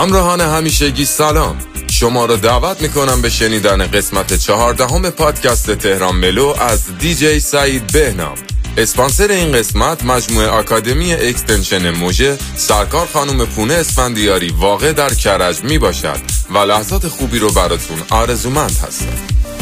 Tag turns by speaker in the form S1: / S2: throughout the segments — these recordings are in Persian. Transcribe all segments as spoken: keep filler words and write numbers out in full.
S1: همراهان همیشگی سلام، شما را دعوت میکنم به شنیدن قسمت چهاردهم پادکست تهران ملو از دیجی سعید بهنام. اسپانسر این قسمت مجموعه آکادمی اکستنشن موژه سرکار خانم پونه اسفندیاری واقع در کرج می باشد و لحظات خوبی رو براتون آرزومند هستم.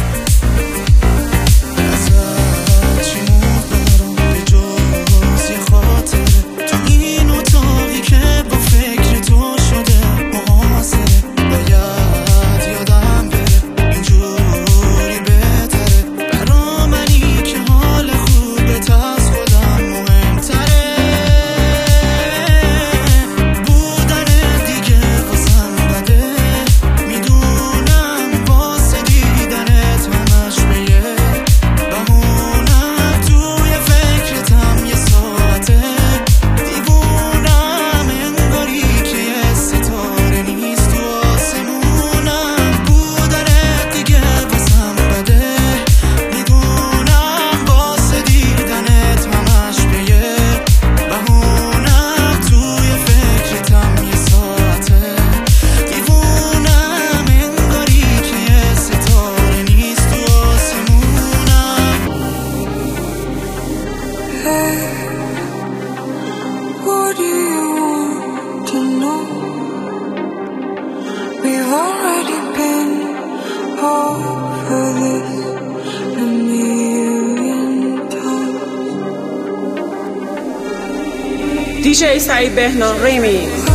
S2: دیجی سعید بهنام ریمیکس.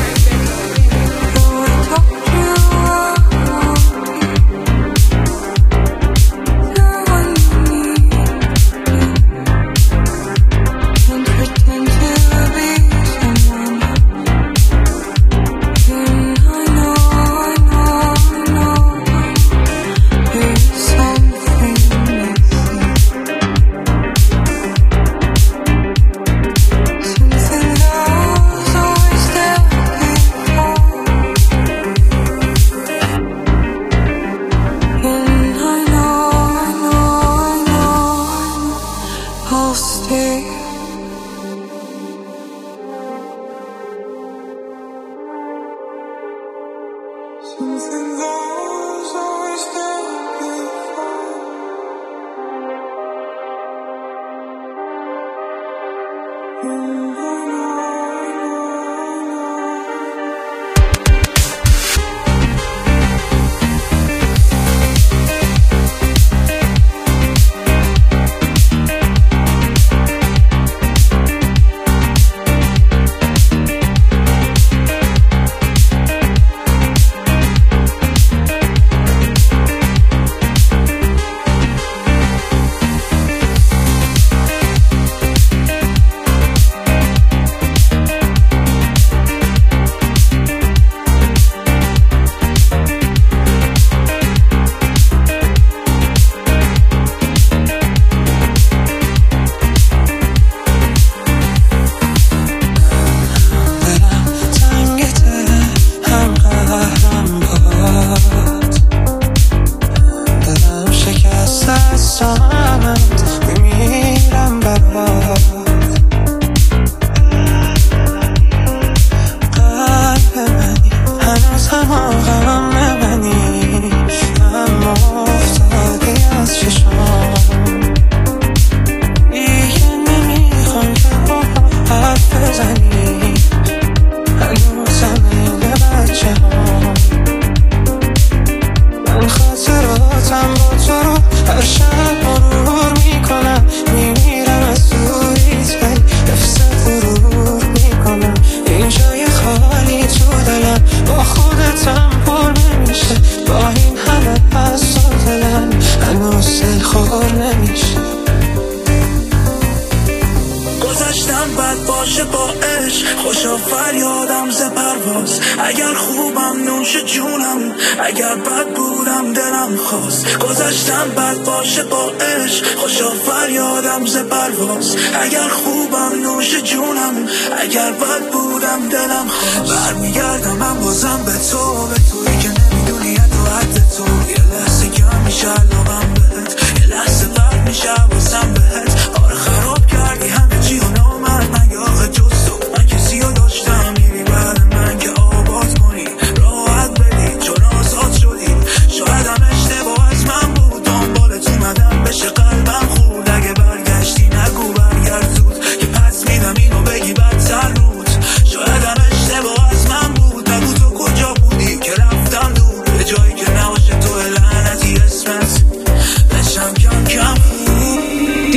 S3: اگر خوبم نوش جونم، اگر بد بودم دلم خواست گذشتم بد باشه با عشق، خوشا فریادم ز پرواز. اگر خوبم نوش جونم، اگر بد بودم دلم خواست برمیگردم من بازم به تو، به تویی که نمیدونی تو حد تو. یه لحظه کم میشه علاقم بهت، یه لحظه بد میشه واسم بهت. آره خراب کردی همه چی و نامرد مگه آخه جز تو من کسی رو داشتم میری بعد من که آباد کنی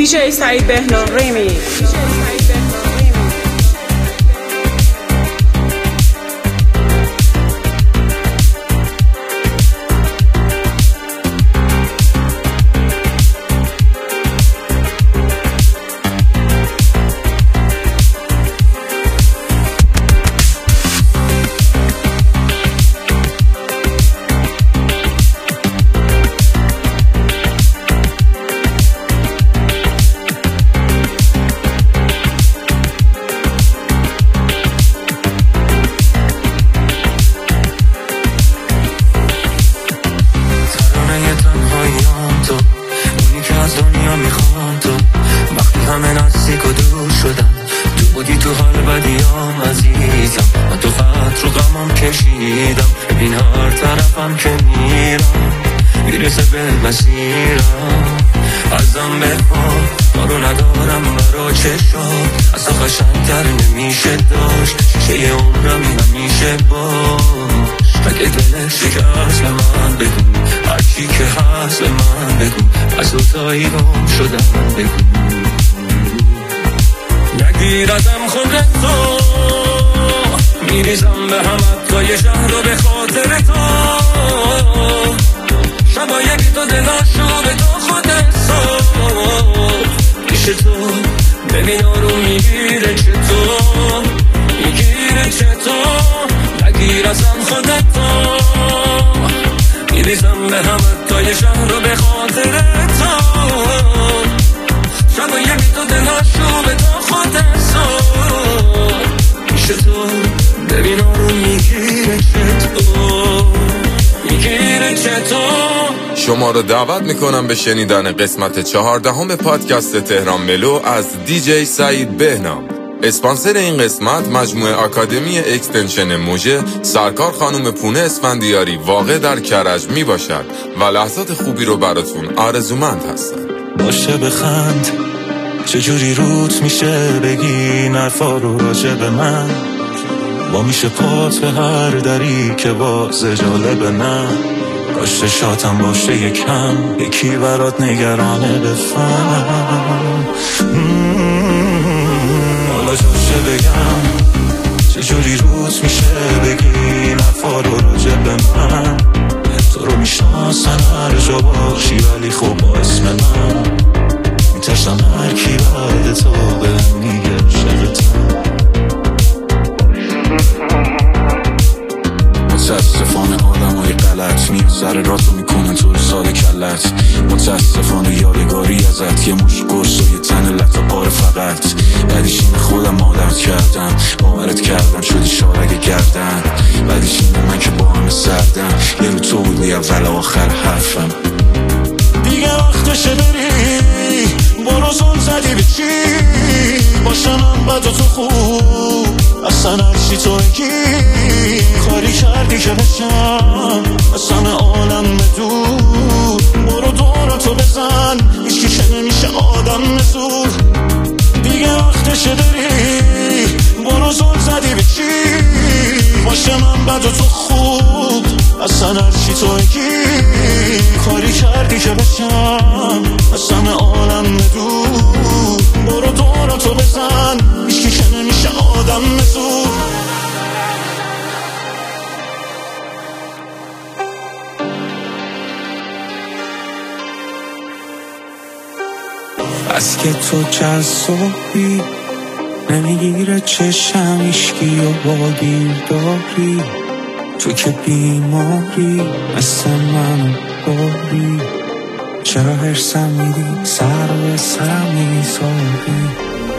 S2: دیجی سعید بهنام ریمیکس.
S3: این هر طرفم که میرم میرسه به مسیرم، ازم بخواد کارو ندارم برا چشم، اصلا قشنگتر نمیشه داشت، شیشه عمرم همیشه باش. اگه دلت شکست به من بگو، هرچی که هست به من بگو، از دوتایی گم شدم بگو، نگیر ازم خودتو، میریزم به هم حتی شهر رو به خاطر تو، شبایی بی تو دلاشو به تو خودت ساخت، پیش تو ببین آروم میگیره چطور، میگیره چطور، نگیر ازم خودتو، میریزم به هم حتی شهر رو به خاطر تو، شبایی بی تو دلاشو به تو خودت ساخت، پیش تو ببین آروم میگیره چطور، میگیره چطور.
S1: شما رو دعوت میکنم به شنیدن قسمت چهاردهم پادکست تهران ملو از دیجی سعید بهنام. اسپانسر این قسمت مجموعه آکادمی اکستنشن موژه سرکار خانم پونه اسفندیاری واقع در کرج می باشد و لحظات خوبی رو براتون آرزومند هستن.
S3: باشه بخند، چجوری روت میشه بگی نرفا رو راجع به من، با میشه پات به هر دری که باز جالب نه، باشه شاتم باشه یکم یکی برات نگرانه بفهم، حالا جاشه بگم چجوری روت میشه بگی نرفا رو راجع به من، تو رو میشناسن هر جا باشی ولی خوب با اسم من، میترسم هر کی بعد تو به میگه شغلتم، متاسفانه آدم های غلط میان سر راتو میکنن تو سال کلت، متاسفانه یادگاری ازت یه مش گرس و یه تن لطا پاره فقط، بعدیش این خودم عادت کردم باورت کردم شدی شارگ گردن، بعدیش این من که با همه سردم یه رو تو بودی اول آخر حرفم، دیگه وقتشه بری برو زن زدی به چی باشم من بد و تو خوب، اصلا هرچی تو اگی کاری کردی که بشم از همه عالم بدور، برو دورتو بزن هیچکی که نمیشه آدم نزور، دیگه وقتشه بری برو زن زدی به چی باشه من بد و تو خوب، اصلا هرچی تو اگی کاری کردی که بشم از همه عالم بدور، برو دورتو بزن هیچکی که نمیشه آدم نزور. از که تو جذابی نمیگیره چشم ایشکی و باگیر داری، تو که بیماری مثل من باری، چرا هرسم میدی سر به سرم میزاری،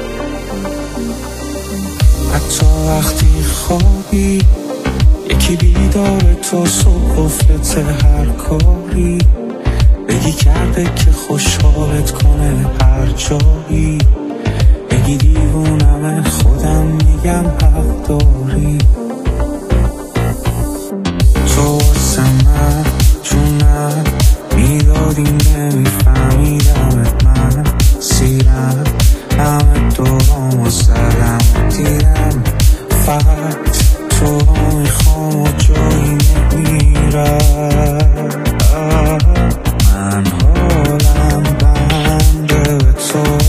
S3: حتی وقتی خوابی یکی بیداره تو صبح افلت هر کاری، بگی کرده که خوشحالت کنه هر جایی، بگی دیوونم خودم میگم حق داری، تو واسه من جونم میدادی نمیفهمیدمت من سیرم، همه دورم و زدم و دیرم، فقط تو رو میخوام و جایی نمیرم، من حالم بنده به تو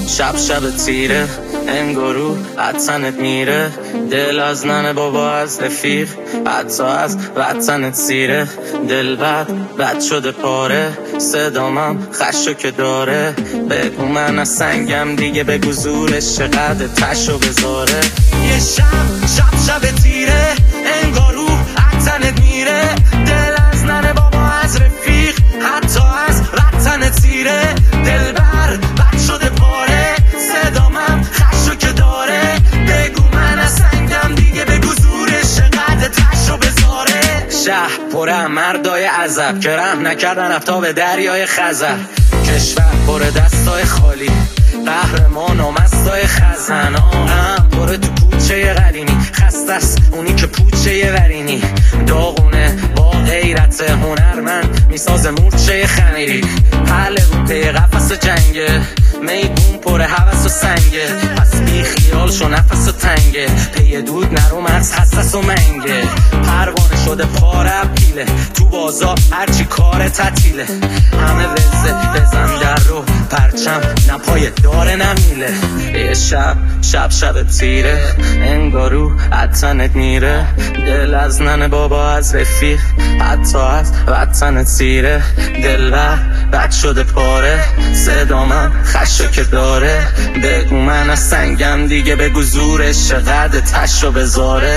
S4: شب شب تیره انگارو وطنت میره، دل از ننه بابا از رفیق، حتی از وطنت سیره. دل بد بد شده پاره، صدامم خشو که داره. بگو من از سنگم دیگه، بگو زورش چقدر تشو بذاره. یه شب شب شب تیره انگارو وطنت میره، دل از ننه بابا از رفیق، حتی از وطنت سیره. دل بر بد شده پاره، صدامم خشو که داره. بگو من از سنگم دیگه، بگو زورش چقدر تشو بذاره. شهر پره مردای عذب که رحم نکردن رفتا به دریای خزر. کشور پره دستای خالی، قهرمان و مستای خزن. آهم پره تو کوچه قدیمی، خسته است اونی که پوچه ورینی. داغونه با غیرت هنرمند میساز مورچه خمیری. حل رو پی قفص جنگه، میدون پره حوث و سنگه. پس بی خیال شو نفس و تنگه، پی دود نرو مغز حساس و منگه. پروانه شده پاره پیله، تو بازار هرچی کار تعطیله. همه وزه بزن در رو پرچم، نه پای داره نمیله. یه شب شب شب تیره انگارو وطنت میره، دل از ننه بابا از رفیق، حتی از وطنت سیره. دل بر بد شده پاره، صدامم خشو که داره. بگو من از سنگم دیگه، بگو زورش چقدر تشو بذاره.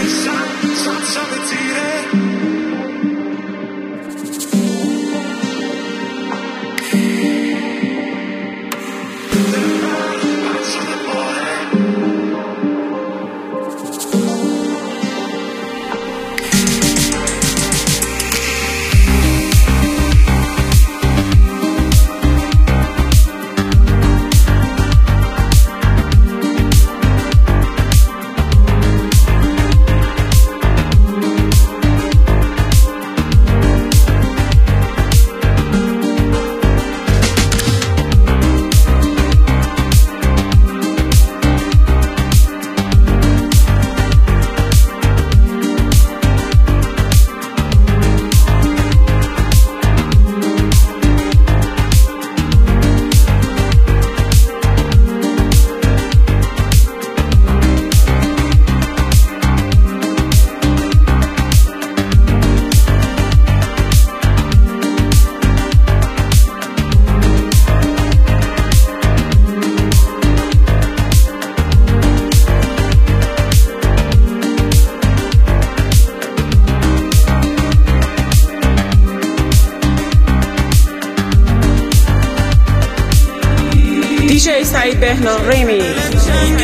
S2: دیجی سعید بهنام ریمیکس.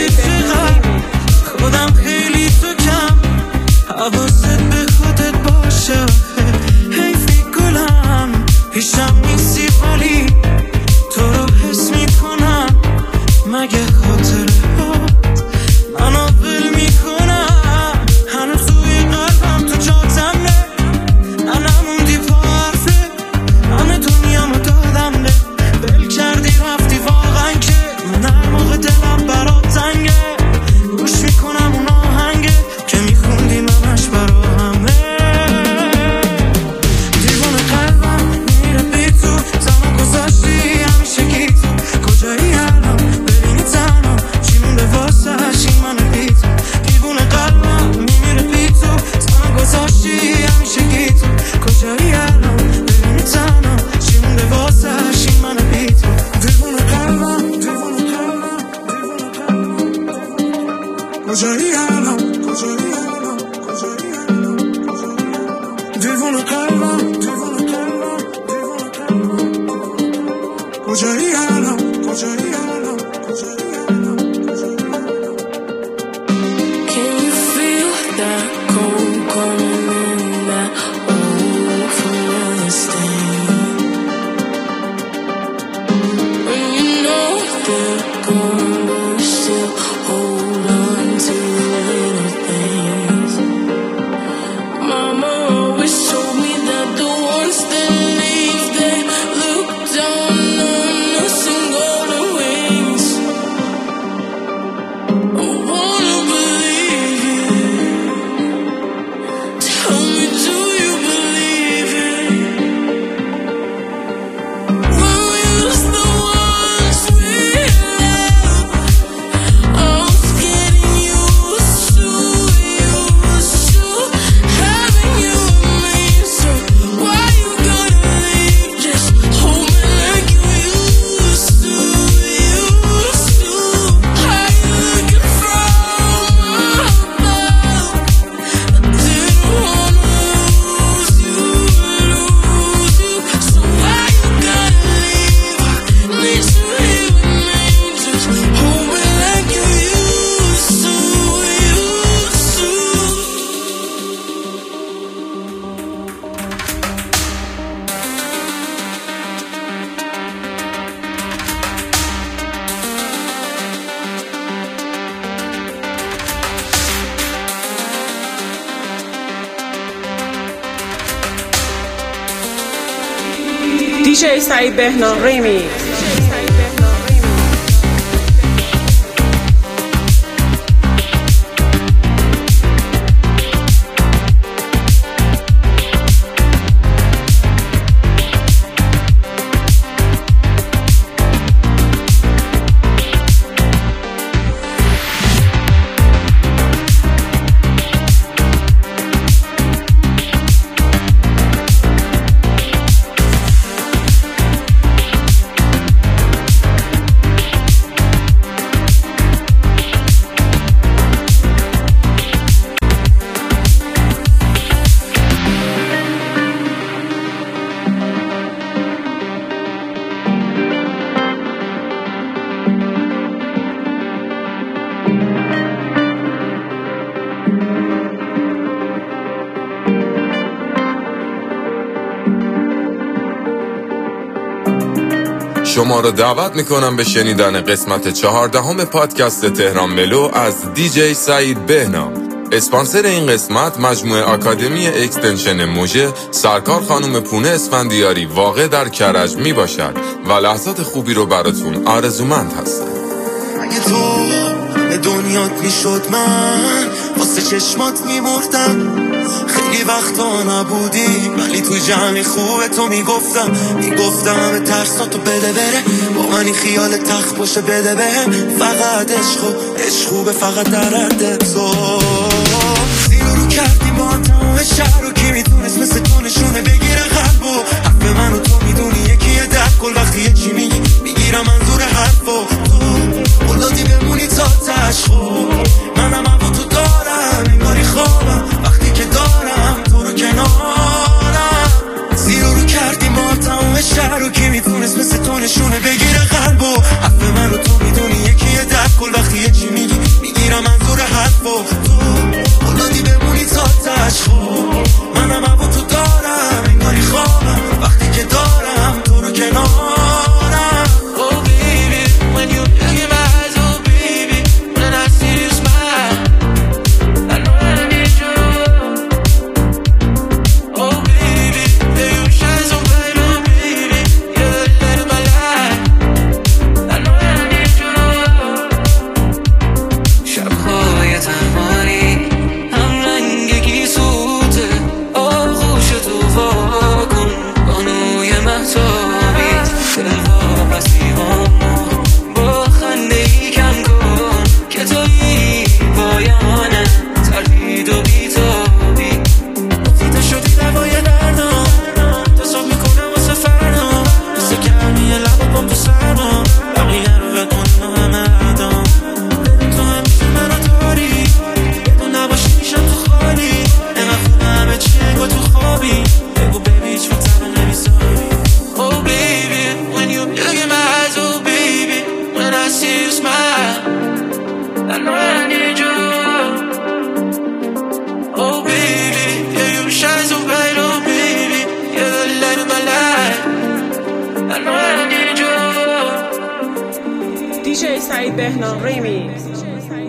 S3: خودم خیلی تو کم، حواست به خودت باشه. حیفی گلم پیشم نیستی ولی تو رو حس میکنم. مگه خاطره هات منو ول میکنم؟ هنوز توی قلبم تو جاتمه، ننموندی پا حرفه. همه دنیامو دادم به ول کردی رفتی واقعا که من هر موقع دلم برات تنگه. گوش میکنم اون آهنگه که میخوندی منش برا همه. دیوونه قلبم میره بی تو، تنها گذاشتی همیشه گی تو. کجایی الان ببینی تنها چی مونده واسه این من بی تو. دیوونه قلبم میره بی تو، تنها گذاشتی همیشه گی تو. کجایی الان ببینی تنها چی مونده واسه این من بی تو. دیوونه قلبم دیوونه قلبم دیوونه قلبم کجایی الان کجایی الان کجایی الان دیوونه قلبم دیوونه قلبم دیوونه قلبم کجایی الان کجایی الان کجایی الان کجایی الان.
S5: Can you feel that cold coming in, that overflowing stain? When you know they're gone, but you still hold on to a little thing.
S2: دی جی سعید بهنام ریمیکس.
S1: شما رو دعوت میکنم به شنیدن قسمت چهاردهم پادکست تهران ملو از دی جی سعید بهنام. اسپانسر این قسمت مجموعه آکادمی اکستنشن موژه سرکار خانم پونه اسفندیاری واقع در کرج می باشد و لحظات خوبی رو براتون آرزومند هستم.
S3: اگه تو به دنیات میشد من واسه چشمات میمردم، خیلی وقتا نبودی ولی تو جمع خوب تو میگفتم میگفتم به ترساتو بده بره، با منی خیال تخت باشه بده بهم، فقط عشقو عشقو به فقط درد تو زیر رو کردی با تمام شهر رو، کی میتونست مثل تو نشونه بگیره قلبو، حرف منو تو میدونی یکیه درد کل وقتی یه چی میگی میگیرم منظور حرفو، تو بلادی بمونی تا تشخو، منم هم تو دارم انگاری خوابم وقتی که دارم تو رو کنارم، زیر رو کردی ما تمام شهر رو، کی میتونست مثل تو نشونه بگیره قلبو، حرف منو تو میدونی یکیه درد کل وقتی یه چی میگی میگیرم منظور حرفو، تو بلادی بمونی تا تشخو، منم هم تو دارم انگاری خوابم وقتی که دارم تو رو کنارم.
S2: دی جی سعید بهنام ریمیکس.